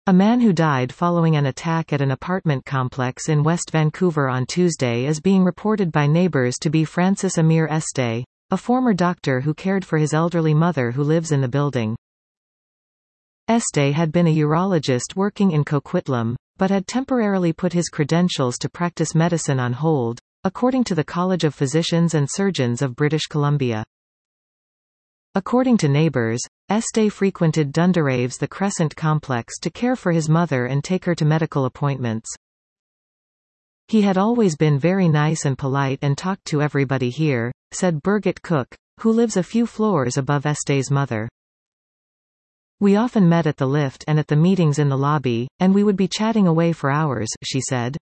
A man who died following an attack at an apartment complex in West Vancouver on Tuesday is being reported by neighbors to be Francis Amir Este, a former doctor who cared for his elderly mother who lives in the building. Este had been a urologist working in Coquitlam, but had temporarily put his credentials to practice medicine on hold, according to the College of Physicians and Surgeons of British Columbia. According to neighbors, Este frequented Dunderaves the Crescent complex to care for his mother and take her to medical appointments. He had always been very nice and polite and talked to everybody here, said Birgit Cook, who lives a few floors above Este's mother. We often met at the lift and at the meetings in the lobby, and we would be chatting away for hours, she said.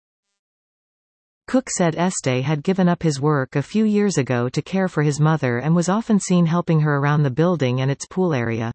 Cook said Este had given up his work a few years ago to care for his mother and was often seen helping her around the building and its pool area.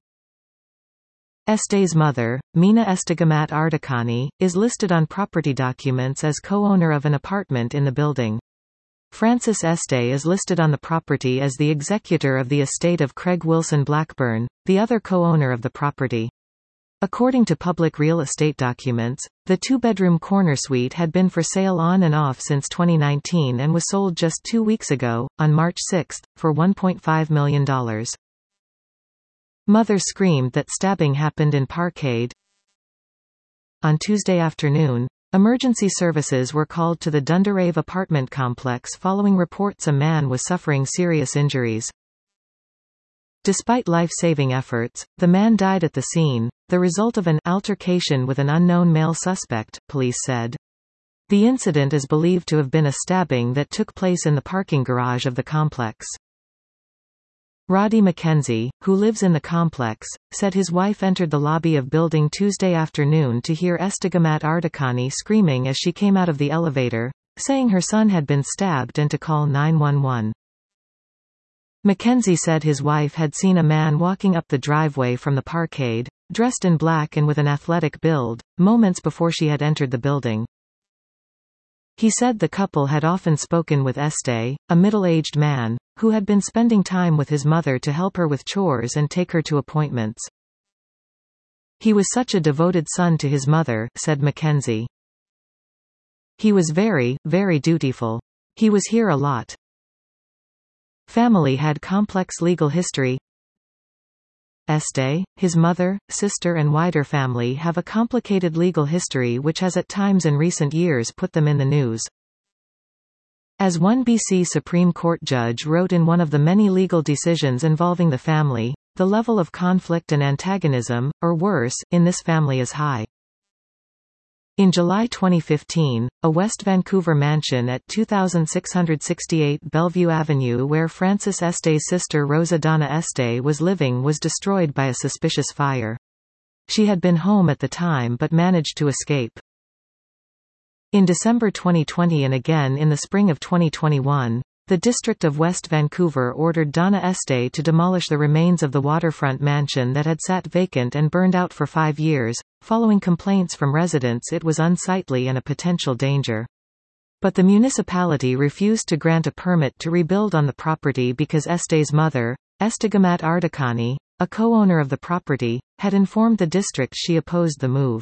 Este's mother, Mina Estegamat Ardakani, is listed on property documents as co-owner of an apartment in the building. Francis Este is listed on the property as the executor of the estate of Craig Wilson Blackburn, the other co-owner of the property. According to public real estate documents, the two-bedroom corner suite had been for sale on and off since 2019 and was sold just 2 weeks ago, on March 6, for $1.5 million. Mother screamed that stabbing happened in Parkade. On Tuesday afternoon, emergency services were called to the Dunderave apartment complex following reports a man was suffering serious injuries. Despite life-saving efforts, the man died at the scene, the result of an altercation with an unknown male suspect, police said. The incident is believed to have been a stabbing that took place in the parking garage of the complex. Roddy McKenzie, who lives in the complex, said his wife entered the lobby of building Tuesday afternoon to hear Estegamat Ardakani screaming as she came out of the elevator, saying her son had been stabbed and to call 911. McKenzie said his wife had seen a man walking up the driveway from the parkade, dressed in black and with an athletic build, moments before she had entered the building. He said the couple had often spoken with Este, a middle-aged man, who had been spending time with his mother to help her with chores and take her to appointments. He was such a devoted son to his mother, said McKenzie. He was very, very dutiful. He was here a lot. Family had complex legal history. Este, his mother, sister and wider family have a complicated legal history which has at times in recent years put them in the news. As one BC Supreme Court judge wrote in one of the many legal decisions involving the family, the level of conflict and antagonism, or worse, in this family is high. In July 2015, a West Vancouver mansion at 2668 Bellevue Avenue where Francis Este's sister Rosa Donna Este was living was destroyed by a suspicious fire. She had been home at the time but managed to escape. In December 2020 and again in the spring of 2021, the District of West Vancouver ordered Donna Este to demolish the remains of the waterfront mansion that had sat vacant and burned out for 5 years, following complaints from residents it was unsightly and a potential danger. But the municipality refused to grant a permit to rebuild on the property because Este's mother, Estegamat Ardakani, a co-owner of the property, had informed the district she opposed the move.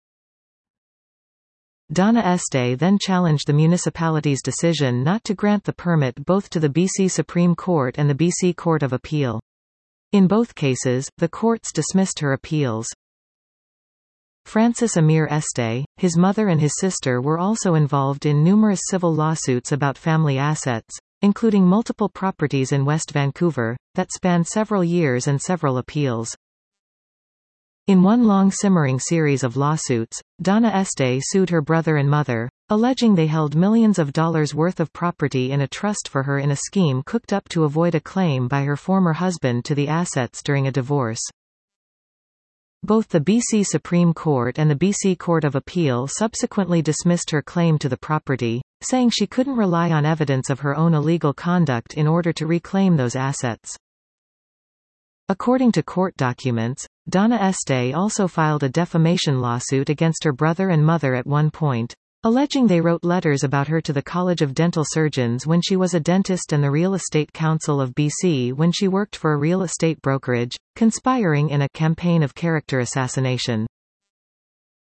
Donna Este then challenged the municipality's decision not to grant the permit both to the BC Supreme Court and the BC Court of Appeal. In both cases, the courts dismissed her appeals. Francis Amir Este, his mother and his sister were also involved in numerous civil lawsuits about family assets, including multiple properties in West Vancouver, that spanned several years and several appeals. In one long simmering series of lawsuits, Donna Este sued her brother and mother, alleging they held millions of dollars worth of property in a trust for her in a scheme cooked up to avoid a claim by her former husband to the assets during a divorce. Both the BC Supreme Court and the BC Court of Appeal subsequently dismissed her claim to the property, saying she couldn't rely on evidence of her own illegal conduct in order to reclaim those assets. According to court documents, Donna Este also filed a defamation lawsuit against her brother and mother at one point, alleging they wrote letters about her to the College of Dental Surgeons when she was a dentist and the Real Estate Council of BC when she worked for a real estate brokerage, conspiring in a campaign of character assassination.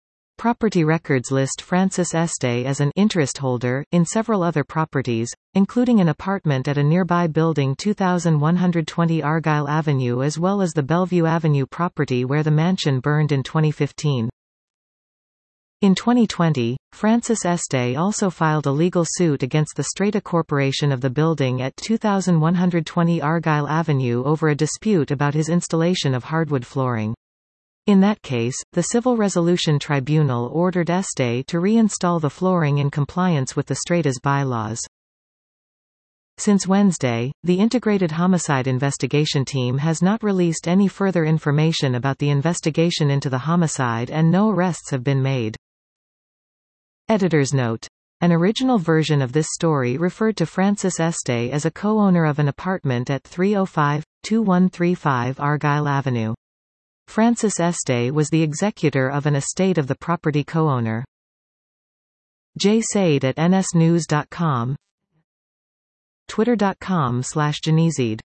Property records list Francis Este as an interest holder in several other properties, including an apartment at a nearby building 2120 Argyle Avenue as well as the Bellevue Avenue property where the mansion burned in 2015. In 2020, Francis Este also filed a legal suit against the Strata Corporation of the building at 2120 Argyle Avenue over a dispute about his installation of hardwood flooring. In that case, the Civil Resolution Tribunal ordered Este to reinstall the flooring in compliance with the Strata's bylaws. Since Wednesday, the Integrated Homicide Investigation Team has not released any further information about the investigation into the homicide and no arrests have been made. Editor's note. An original version of this story referred to Francis Este as a co-owner of an apartment at 305-2135 Argyle Avenue. Francis Este was the executor of an estate of the property co-owner. J. Said at nsnews.com, twitter.com/Janizid